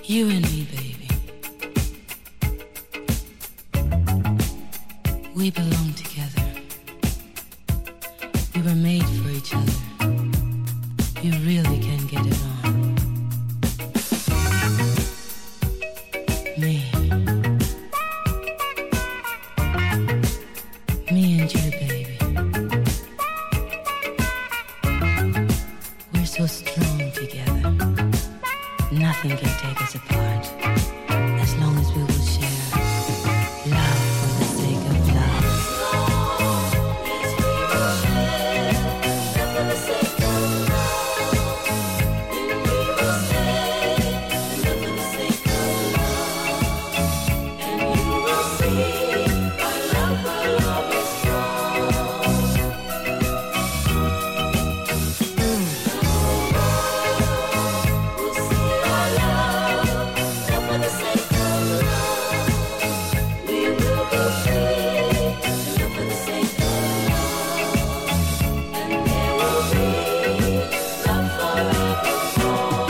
You and me, baby. We belong together. We were made for each other. You really can get it on. Me. Me and you, baby. We're so strong together. Nothing can take us apart. As long as we will share love for the sake of love. As we will share love for the sake of love. Then we will stay love for the sake of love. And you will see our love is strong. We'll see our love for the sake of love. We will be free love for the sake of love. And there will be love forevermore.